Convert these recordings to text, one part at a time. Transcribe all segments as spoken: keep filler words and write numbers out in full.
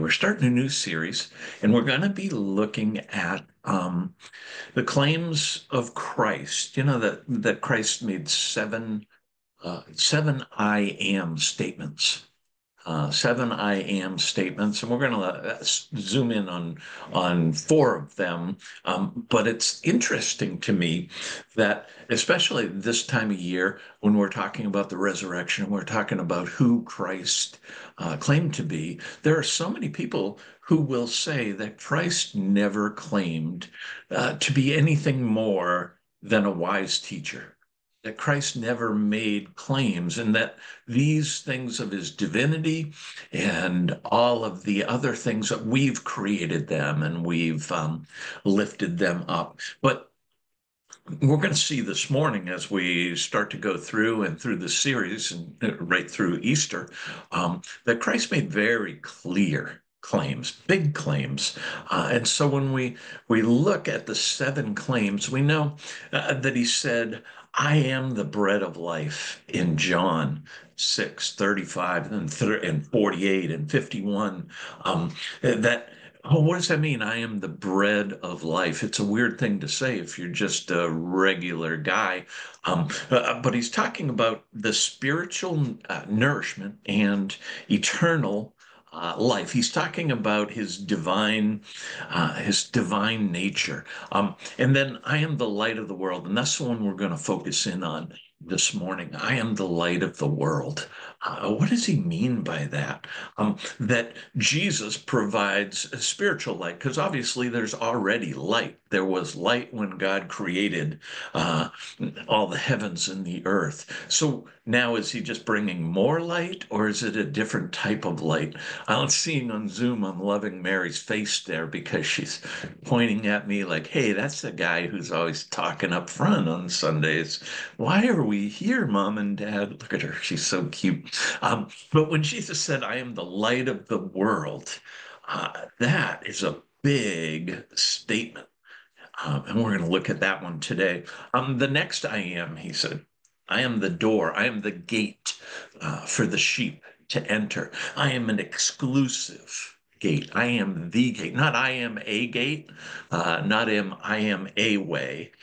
We're starting a new series, and we're going to be looking at um, the claims of Christ. You know that that Christ made seven uh, seven I am statements, uh, seven I am statements, and we're going to uh, zoom in on on four of them. Um, but it's interesting to me that, especially this time of year, when we're talking about the resurrection, we're talking about who Christ uh, claimed to be. There are so many people who will say that Christ never claimed uh, to be anything more than a wise teacher, that Christ never made claims, and that these things of his divinity and all of the other things that we've created them and we've um, lifted them up. But we're going to see this morning as we start to go through and through the series and uh, right through Easter, um, that Christ made very clear claims, big claims. Uh, and so when we we look at the seven claims, we know uh, that he said, I am the bread of life in John six thirty-five and, th- and forty-eight and fifty-one. Um, that Oh, what does that mean? I am the bread of life. It's a weird thing to say if you're just a regular guy. Um, uh, but he's talking about the spiritual uh, nourishment and eternal uh, life. He's talking about his divine, uh, his divine nature. Um, and then I am the light of the world, and that's the one we're going to focus in on this morning. I am the light of the world. Uh, what does he mean by that? Um, that Jesus provides a spiritual light, because obviously there's already light. There was light when God created uh, all the heavens and the earth. So now is he just bringing more light, or is it a different type of light? I'm seeing on Zoom, I'm loving Mary's face there because she's pointing at me like, hey, that's the guy who's always talking up front on Sundays. Why are we here, Mom and Dad? Look at her. She's so cute. Um, but when Jesus said, I am the light of the world, uh, that is a big statement. Um, and we're going to look at that one today. Um, the next I am, he said, I am the door. I am the gate uh, for the sheep to enter. I am an exclusive gate. I am the gate, not I am a gate, uh, not am I am a way,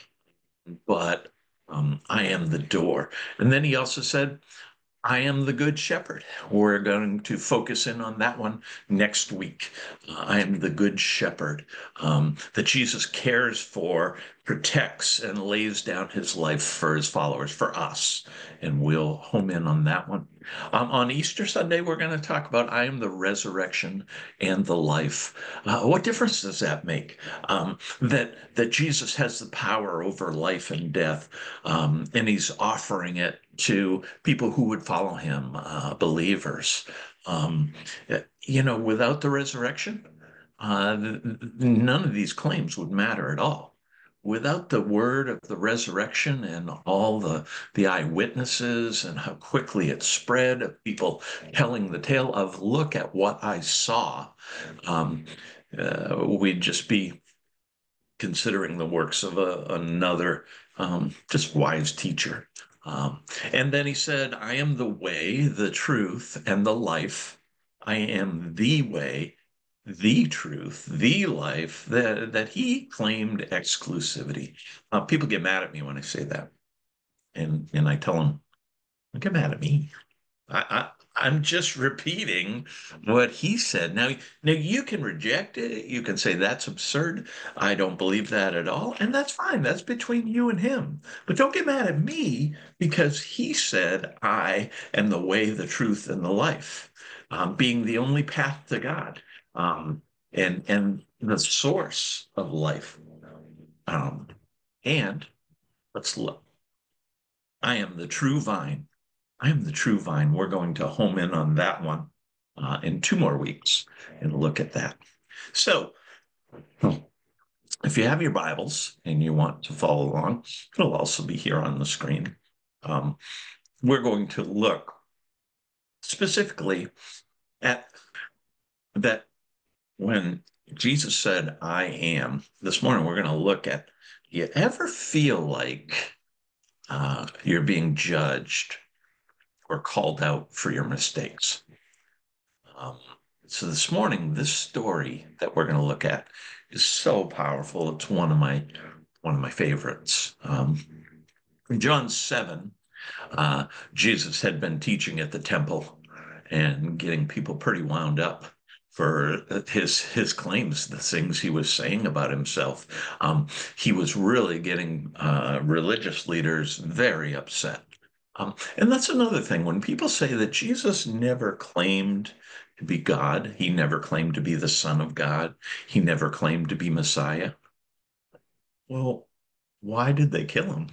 but um, I am the door. And then he also said, I am the good shepherd. We're going to focus in on that one next week. Uh, I am the good shepherd um, that Jesus cares for, protects, and lays down his life for his followers, for us. And we'll home in on that one. Um, on Easter Sunday, we're going to talk about I am the resurrection and the life. Uh, what difference does that make? Um, that that Jesus has the power over life and death, um, and he's offering it to people who would follow him, uh, believers. Um, you know, without the resurrection, uh, none of these claims would matter at all. Without the word of the resurrection and all the the eyewitnesses and how quickly it spread of people telling the tale of look at what I saw, um, uh, we'd just be considering the works of a, another um, just wise teacher. Um, and then he said, I am the way, the truth, and the life. I am the way, the truth, the life, that, that he claimed exclusivity. Uh, people get mad at me when I say that. And, and I tell them, don't get mad at me. I, I I'm just repeating what he said. Now, now you can reject it. You can say that's absurd. I don't believe that at all, and that's fine. That's between you and him. But don't get mad at me because he said I am the way, the truth, and the life, um, being the only path to God, um, and and the source of life. Um, and let's look. I am the true vine. I am the true vine. We're going to home in on that one uh, in two more weeks and look at that. So, if you have your Bibles and you want to follow along, it'll also be here on the screen. Um, we're going to look specifically at that when Jesus said, I am. This morning, we're going to look at do you ever feel like uh, you're being judged or called out for your mistakes? Um, So this morning, this story that we're going to look at is so powerful. It's one of my one of my favorites. Um, in John seven, uh, Jesus had been teaching at the temple and getting people pretty wound up for his his claims, the things he was saying about himself. Um, he was really getting uh, religious leaders very upset. Um, and that's another thing. When people say that Jesus never claimed to be God, he never claimed to be the Son of God, he never claimed to be Messiah. Well, why did they kill him?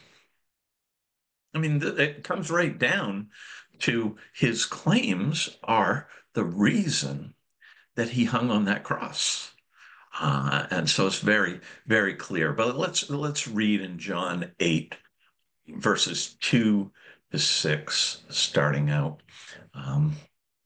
I mean, it comes right down to his claims are the reason that he hung on that cross. Uh, and so it's very, very clear. But let's let's read in John eight, verses two to six, starting out. Um,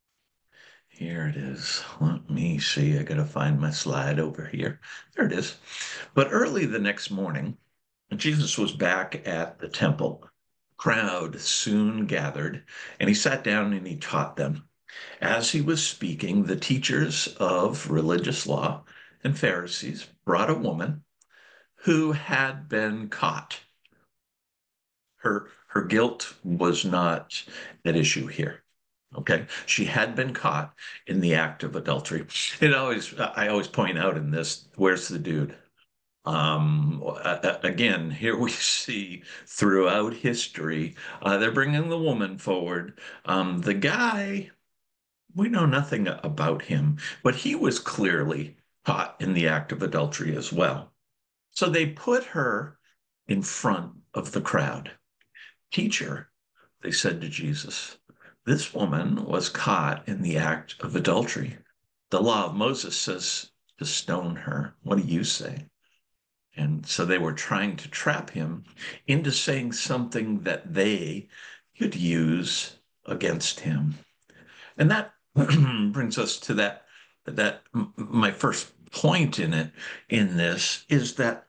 Here it is. Let me see. I got to find my slide over here. There it is. But early the next morning, Jesus was back at the temple. Crowd soon gathered, and he sat down and he taught them. As he was speaking, the teachers of religious law and Pharisees brought a woman who had been caught. Her, her guilt was not at issue here. Okay. She had been caught in the act of adultery. It always, I always point out in this, where's the dude? Um, again, here we see throughout history, uh, they're bringing the woman forward. Um, the guy, we know nothing about him, but he was clearly caught in the act of adultery as well. So they put her in front of the crowd. Teacher, they said to Jesus, this woman was caught in the act of adultery. The law of Moses says to stone her. What do you say? And so they were trying to trap him into saying something that they could use against him. And that brings us to that, that my first point in it, in this, is that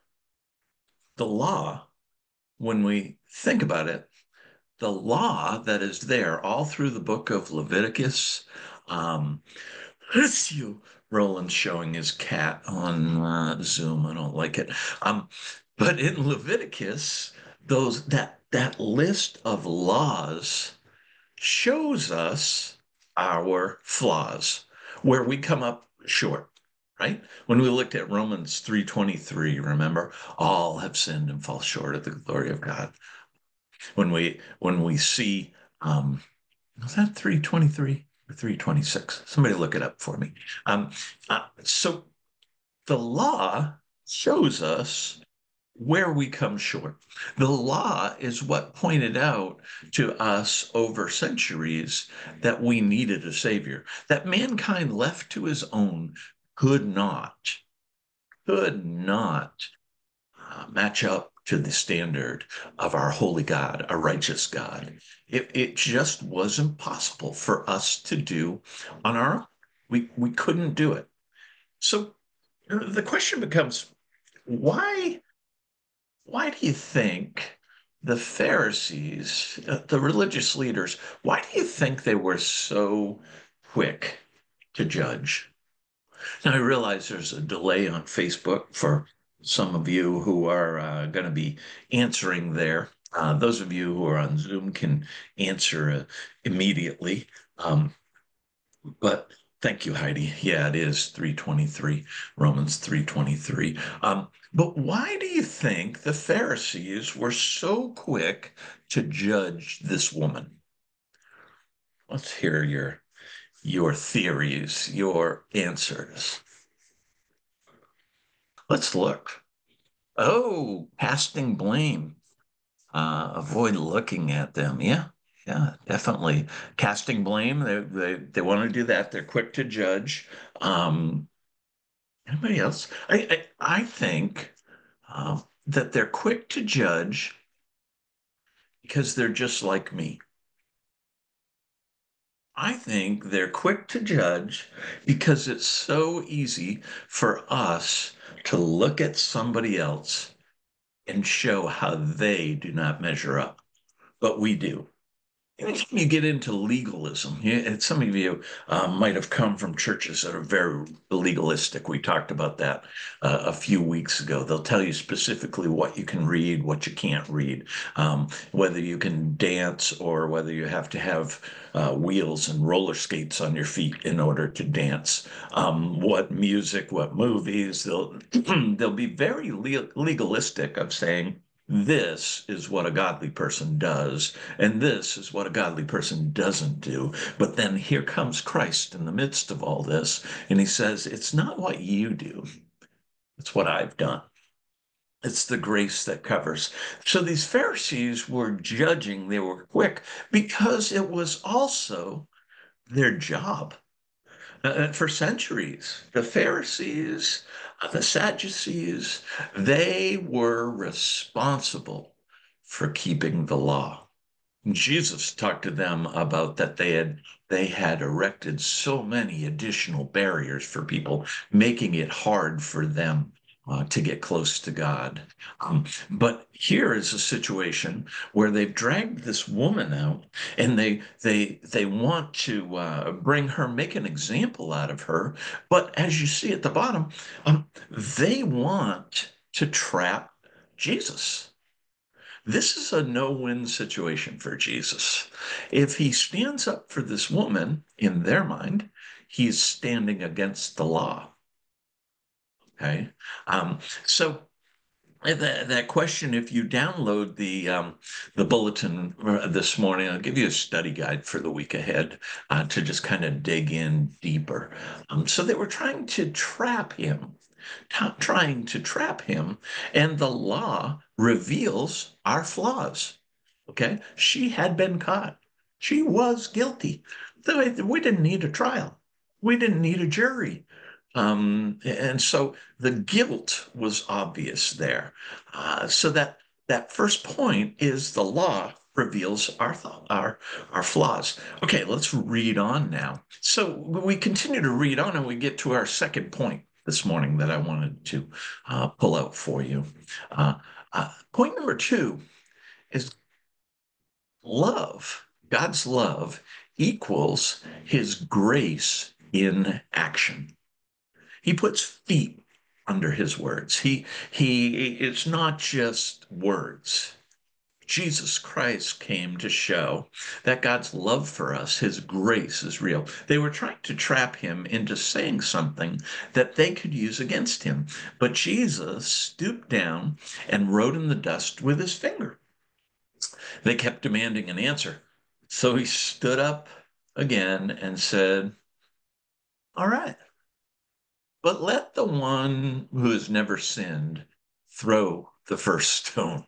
the law, when we think about it, the law that is there all through the book of Leviticus. Um, you, Roland's showing his cat on uh, Zoom. I don't like it. Um, but in Leviticus, those that that list of laws shows us our flaws, where we come up short. Right? When we looked at Romans three twenty-three, remember, all have sinned and fall short of the glory of God. When we when we see um was that three twenty-three or three twenty-six? Somebody look it up for me. Um uh, so the law shows us where we come short. The law is what pointed out to us over centuries that we needed a savior, that mankind left to his own could not, could not uh, match up to the standard of our holy God, a righteous God. It, it just wasn't possible for us to do on our own. We, we couldn't do it. So uh, the question becomes, why, why do you think the Pharisees, uh, the religious leaders, why do you think they were so quick to judge? Now, I realize there's a delay on Facebook for some of you who are uh, going to be answering there. Uh, those of you who are on Zoom can answer uh, immediately. Um, but thank you, Heidi. Yeah, it is three twenty-three, Romans three twenty-three. Um, but why do you think the Pharisees were so quick to judge this woman? Let's hear your your theories, your answers. Let's look. Oh, casting blame. Uh, avoid looking at them. Yeah, yeah, definitely. Casting blame. They they they want to do that. They're quick to judge. Um, anybody else? I I, I think uh, that they're quick to judge because they're just like me. I think they're quick to judge because it's so easy for us to look at somebody else and show how they do not measure up, but we do. Anytime you get into legalism, yeah, some of you uh, might have come from churches that are very legalistic. We talked about that uh, a few weeks ago. They'll tell you specifically what you can read, what you can't read, um, whether you can dance or whether you have to have uh, wheels and roller skates on your feet in order to dance. Um, what music, what movies. They'll they'll be very le legalistic of saying, this is what a godly person does, and this is what a godly person doesn't do. But then here comes Christ in the midst of all this, and he says, it's not what you do, it's what I've done. It's the grace that covers. So these Pharisees were judging, they were quick because it was also their job. Uh, for centuries, the Pharisees, uh, the Sadducees, they were responsible for keeping the law. Jesus talked to them about that they had they had erected so many additional barriers for people, making it hard for them uh, to get close to God. Um, but here is a situation where they've dragged this woman out, and they they they want to uh, bring her, make an example out of her. But as you see at the bottom, um, they want to trap Jesus. This is a no-win situation for Jesus. If he stands up for this woman, in their mind, he's standing against the law. Okay. Um, so that, that question, if you download the um, the bulletin uh, this morning, I'll give you a study guide for the week ahead uh, to just kind of dig in deeper. Um, so they were trying to trap him, trying to trap him, and the law reveals our flaws. Okay, she had been caught. She was guilty. We didn't need a trial. We didn't need a jury. Um, and so the guilt was obvious there. Uh, so that that first point is the law reveals our our our flaws. Okay, let's read on now. So we continue to read on, and we get to our second point this morning that I wanted to uh, pull out for you. Uh, uh, point number two is love. God's love equals his grace in action. He puts feet under his words. He he it's not just words. Jesus Christ came to show that God's love for us, his grace is real. They were trying to trap him into saying something that they could use against him. But Jesus stooped down and wrote in the dust with his finger. They kept demanding an answer. So he stood up again and said, all right, but let the one who has never sinned throw the first stone.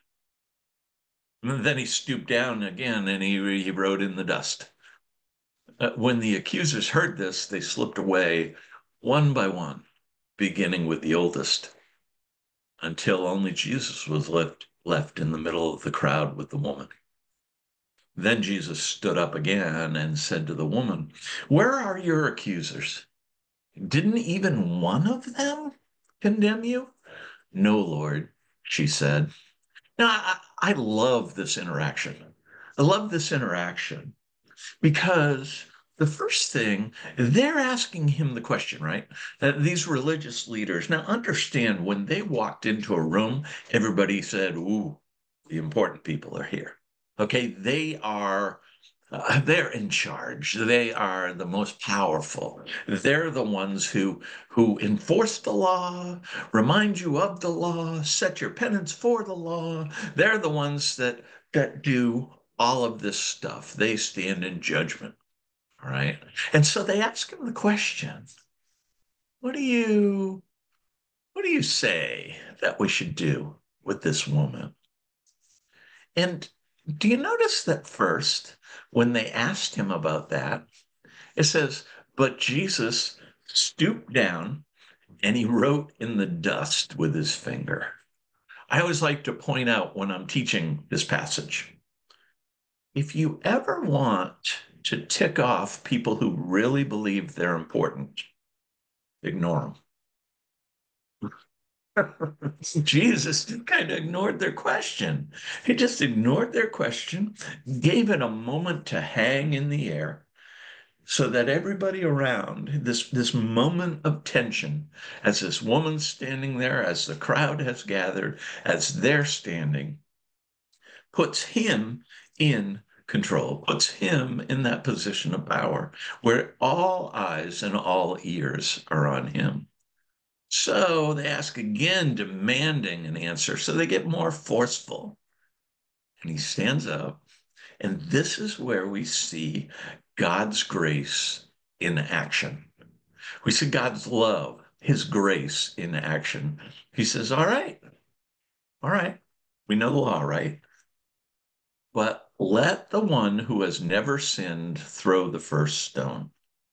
And then he stooped down again and he, he wrote in the dust. Uh, when the accusers heard this, they slipped away one by one, beginning with the oldest, until only Jesus was left, left in the middle of the crowd with the woman. Then Jesus stood up again and said to the woman, where are your accusers? Didn't even one of them condemn you? No, Lord, she said. Now, I, I love this interaction. I love this interaction because the first thing, they're asking him the question, right? Uh, these religious leaders. Now, understand when they walked into a room, everybody said, ooh, the important people are here. Okay, they are uh, they're in charge. They are the most powerful. They're the ones who who enforce the law, remind you of the law, set your penance for the law. They're the ones that that do all of this stuff. They stand in judgment. All right. And so they ask him the question, what do you what do you say that we should do with this woman? And do you notice that first, when they asked him about that, it says, but Jesus stooped down and he wrote in the dust with his finger. I always like to point out when I'm teaching this passage, if you ever want to tick off people who really believe they're important, ignore them. Jesus kind of ignored their question. He just ignored their question, gave it a moment to hang in the air so that everybody around, this, this moment of tension, as this woman's standing there, as the crowd has gathered, as they're standing, puts him in control, puts him in that position of power where all eyes and all ears are on him. So they ask again, demanding an answer. So they get more forceful. And he stands up. And this is where we see God's grace in action. We see God's love, his grace in action. He says, all right, all right, we know the law, right? But let the one who has never sinned throw the first stone.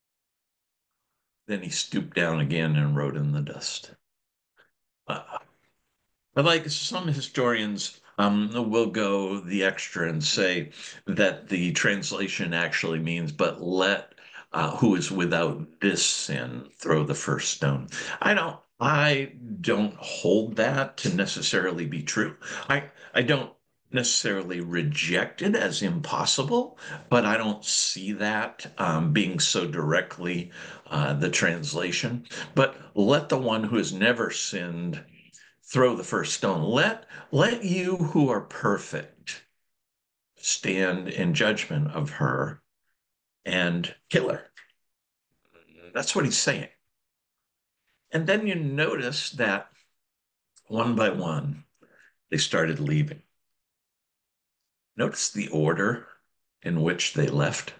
Then he stooped down again and wrote in the dust. Uh, But like some historians um, will go the extra and say that the translation actually means, but let uh, who is without this sin throw the first stone. I don't, I don't hold that to necessarily be true. I, I don't necessarily reject it as impossible, but I don't see that um, being so directly uh, the translation. But let the one who has never sinned throw the first stone. Let, let you who are perfect stand in judgment of her and kill her. That's what he's saying. And then you notice that one by one, they started leaving. Notice the order in which they left.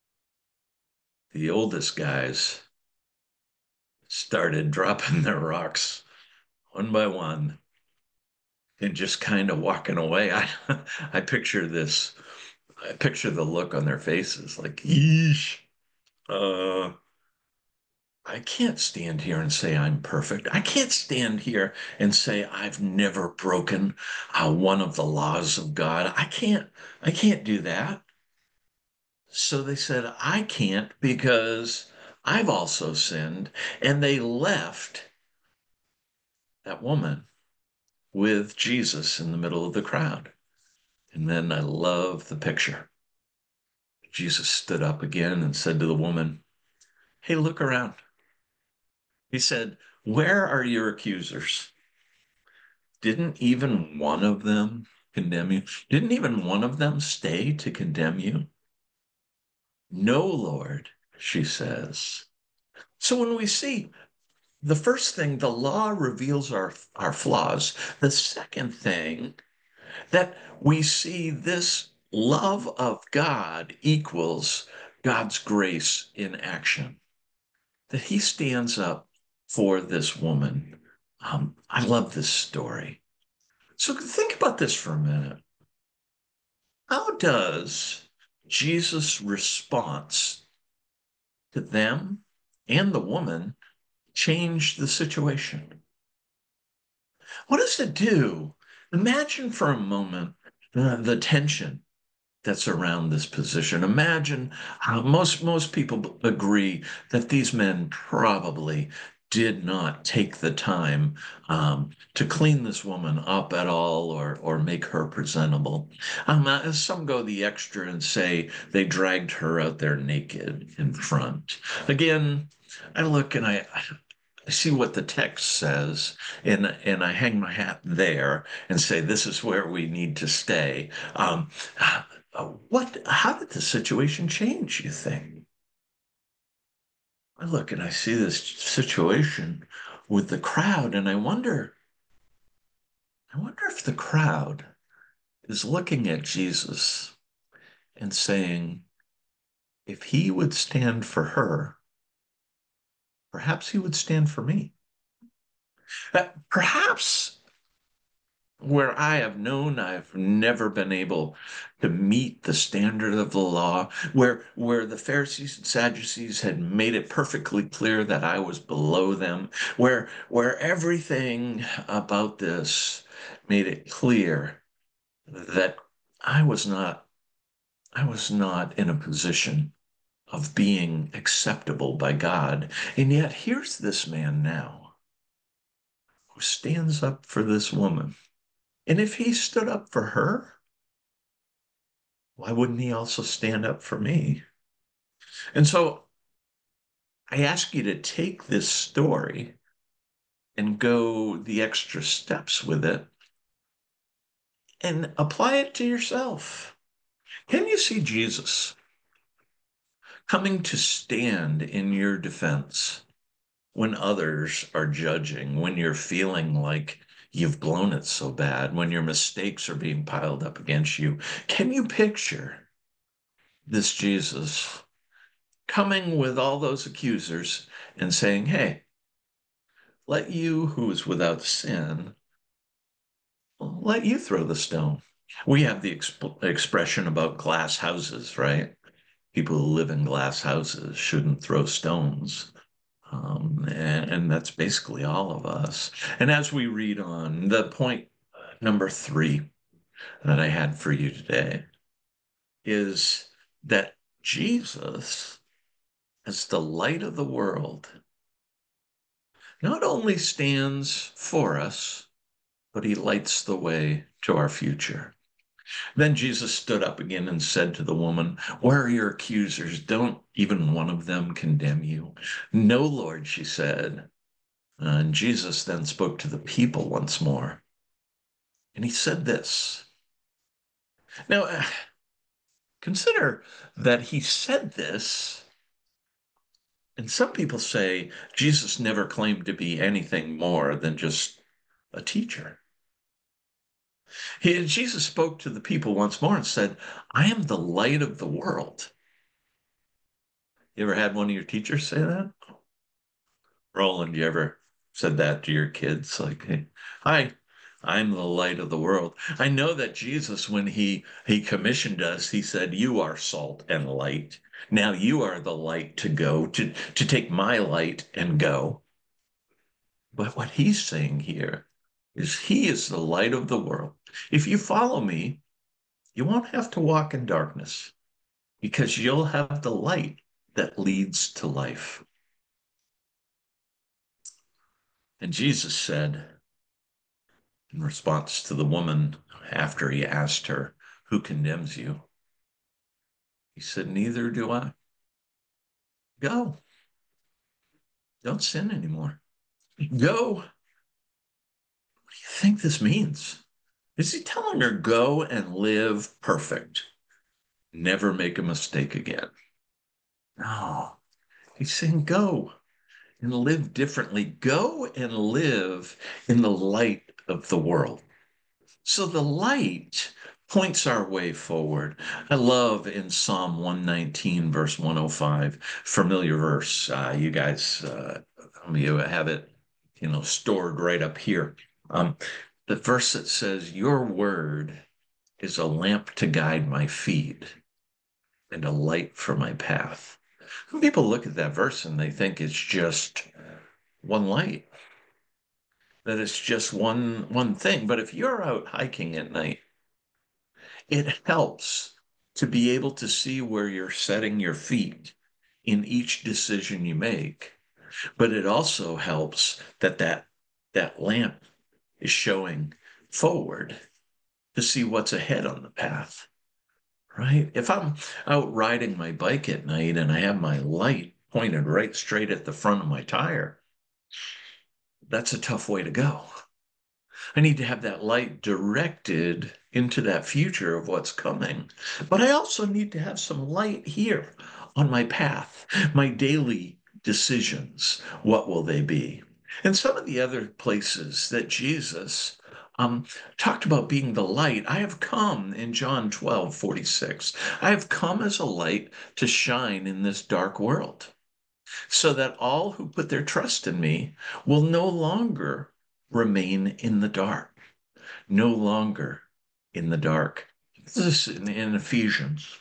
The oldest guys started dropping their rocks one by one and just kind of walking away. I, I picture this. I picture the look on their faces like, yeesh. Uh, I can't stand here and say I'm perfect. I can't stand here and say I've never broken uh, one of the laws of God. I can't, I can't do that. So they said, I can't because I've also sinned. And they left that woman with Jesus in the middle of the crowd. And then I love the picture. Jesus stood up again and said to the woman, hey, look around. He said, where are your accusers? Didn't even one of them condemn you? Didn't even one of them stay to condemn you? No, Lord, she says. So when we see the first thing, the law reveals our, our flaws. The second thing, that we see this love of God equals God's grace in action, that he stands up for this woman. Um, I love this story. So think about this for a minute. How does Jesus' response to them and the woman change the situation? What does it do? Imagine for a moment uh, the tension that's around this position. Imagine how most most people agree that these men probably did not take the time um, to clean this woman up at all or or make her presentable. Um, uh, some go the extra and say they dragged her out there naked in front. Again, I look and I, I see what the text says, and and I hang my hat there and say this is where we need to stay. Um, uh, what? How did the situation change? You think? I look and I see this situation with the crowd, and I wonder. I wonder if the crowd is looking at Jesus and saying, if he would stand for her, perhaps he would stand for me. Uh, perhaps where I have known I've never been able to meet the standard of the law, where where the Pharisees and Sadducees had made it perfectly clear that I was below them, where where everything about this made it clear that I was not I was not in a position of being acceptable by God. And yet here's this man now stands up for this woman. And if he stood up for her, why wouldn't he also stand up for me? And so I ask you to take this story and go the extra steps with it and apply it to yourself. Can you see Jesus coming to stand in your defense when others are judging, when you're feeling like you've blown it so bad, when your mistakes are being piled up against you? Can you picture this Jesus coming with all those accusers and saying, hey, let you who is without sin, let you throw the stone? We have the exp- expression about glass houses, right? People who live in glass houses shouldn't throw stones. Um, and, and that's basically all of us. And as we read on, the point number three that I had for you today is that Jesus, as the light of the world, not only stands for us, but he lights the way to our future. Then Jesus stood up again and said to the woman, where are your accusers? Don't even one of them condemn you? No, Lord, she said. And Jesus then spoke to the people once more. And he said this. Now, uh, consider that he said this. And some people say Jesus never claimed to be anything more than just a teacher. He, Jesus spoke to the people once more and said, I am the light of the world. You ever had one of your teachers say that? Roland, you ever said that to your kids? Like, hey, hi, I'm the light of the world. I know that Jesus, when he he commissioned us, he said, you are salt and light. Now you are the light to go, to, to take my light and go. But what he's saying here is he is the light of the world. If you follow me, you won't have to walk in darkness because you'll have the light that leads to life. And Jesus said, in response to the woman after he asked her, who condemns you? He said, neither do I. Go. Don't sin anymore. Go. What do you think this means? Is he telling her, go and live perfect? Never make a mistake again. No. He's saying, go and live differently. Go and live in the light of the world. So the light points our way forward. I love in Psalm one nineteen, verse one oh five, familiar verse. Uh, you guys, uh, you have it, you know, stored right up here. Um, the verse that says, your word is a lamp to guide my feet and a light for my path. Some people look at that verse and they think it's just one light, that it's just one one thing. But if you're out hiking at night, it helps to be able to see where you're setting your feet in each decision you make. But it also helps that that, that lamp is showing forward to see what's ahead on the path, right? If I'm out riding my bike at night and I have my light pointed right straight at the front of my tire, that's a tough way to go. I need to have that light directed into that future of what's coming. But I also need to have some light here on my path, my daily decisions. What will they be? And some of the other places that Jesus um, talked about being the light. I have come in John twelve forty-six. I have come as a light to shine in this dark world so that all who put their trust in me will no longer remain in the dark, no longer in the dark. This is in, in Ephesians.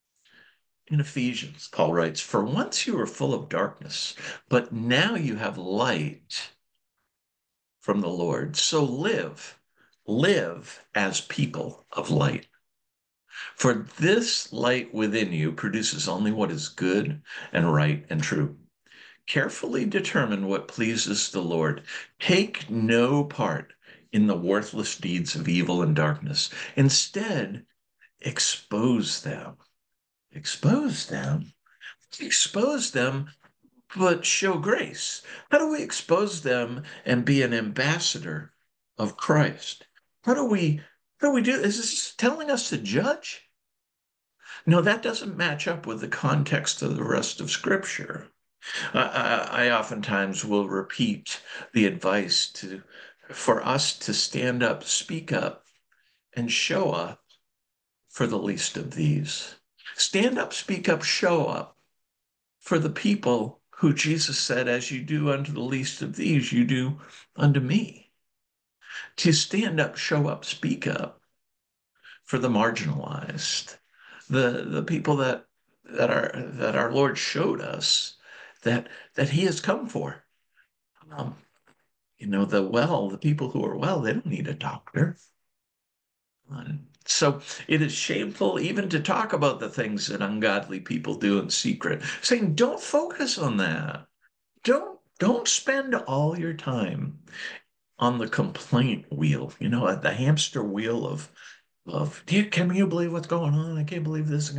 In Ephesians, Paul writes, for once you were full of darkness, but now you have light from the Lord. So live, live as people of light. For this light within you produces only what is good and right and true. Carefully determine what pleases the Lord. Take no part in the worthless deeds of evil and darkness. Instead, expose them. Expose them. Expose them, but show grace. How do we expose them and be an ambassador of Christ? How do we how do we do? Is this telling us to judge? No, that doesn't match up with the context of the rest of Scripture. I, I, I oftentimes will repeat the advice to for us to stand up, speak up, and show up for the least of these. Stand up, speak up, show up for the people who Jesus said, as you do unto the least of these, you do unto me. To stand up, show up, speak up for the marginalized, the the people that that our that our Lord showed us that that He has come for. Um, you know, the well, the people who are well, they don't need a doctor. Um, So it is shameful even to talk about the things that ungodly people do in secret, saying, don't focus on that. Don't don't spend all your time on the complaint wheel, you know, at the hamster wheel of of do you can you believe what's going on? I can't believe this.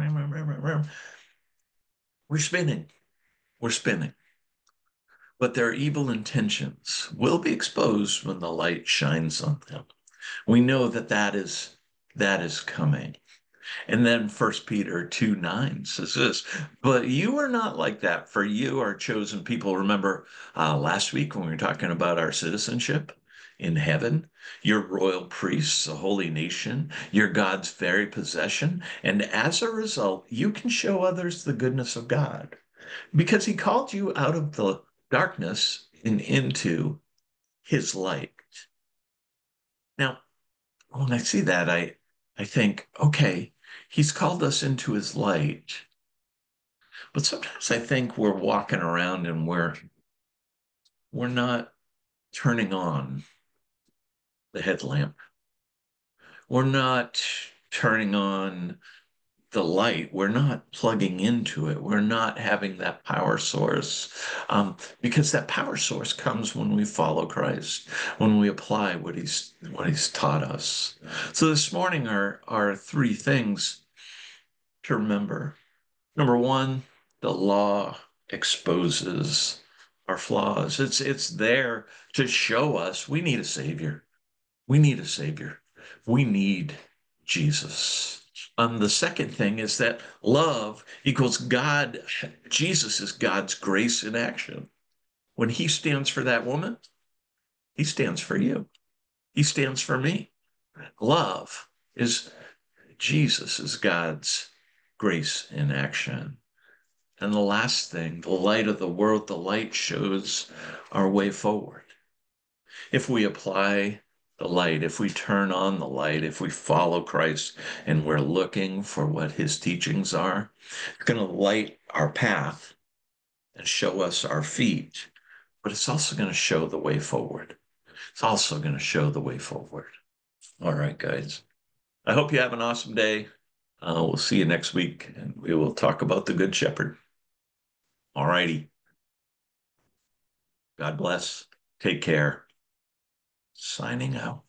We're spinning. We're spinning. But their evil intentions will be exposed when the light shines on them. We know that that is that is coming. And then First Peter two nine says this, but you are not like that, for you are chosen people. Remember uh, last week when we were talking about our citizenship in heaven, you're royal priests, a holy nation, you're God's very possession. And as a result, you can show others the goodness of God because he called you out of the darkness and into his light. Now, when I see that, I, I think, okay, he's called us into his light. But sometimes I think we're walking around and we're we're not turning on the headlamp. We're not turning on the light. We're not plugging into it. We're not having that power source um, because that power source comes when we follow Christ, when we apply what he's what he's taught us. So this morning are are three things to remember. Number one, the law exposes our flaws. It's it's there to show us we need a savior. We need a savior. We need Jesus. Um, the second thing is that love equals God. Jesus is God's grace in action. When he stands for that woman, he stands for you. He stands for me. Love is Jesus is God's grace in action. And the last thing, the light of the world, the light shows our way forward. If we apply the light, if we turn on the light, if we follow Christ and we're looking for what his teachings are, it's going to light our path and show us our feet, but it's also going to show the way forward. It's also going to show the way forward. All right, guys. I hope you have an awesome day. Uh, we'll see you next week and we will talk about the Good Shepherd. All righty. God bless. Take care. Signing out.